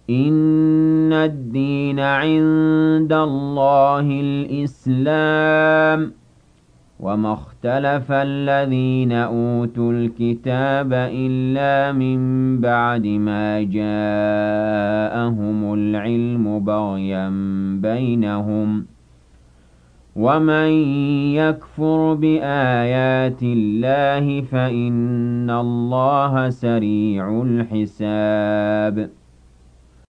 إِنَّ الدِّينَ عِندَ اللَّهِ الْإِسْلَامُ ۗ وَمَا اخْتَلَفَ الَّذِينَ أُوتُوا الْكِتَابَ إِلَّا مِن بَعْدِ مَا جَاءَهُمُ الْعِلْمُ بَغْيًا بَيْنَهُمْ ۗ وَمَن يَكْفُرْ بِآيَاتِ اللَّهِ فَإِنَّ اللَّهَ سَرِيعُ الْحِسَابِ